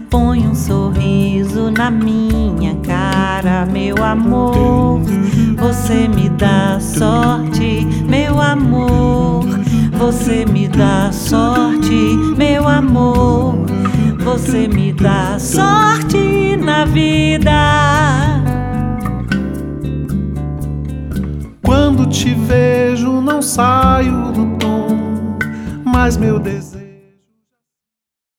põe um sorriso na minha cara, meu amor. Você me dá sorte, meu amor. Você me dá sorte, meu amor. Você me dá sorte na vida. Quando te vejo não saio do tom, mas meu desejo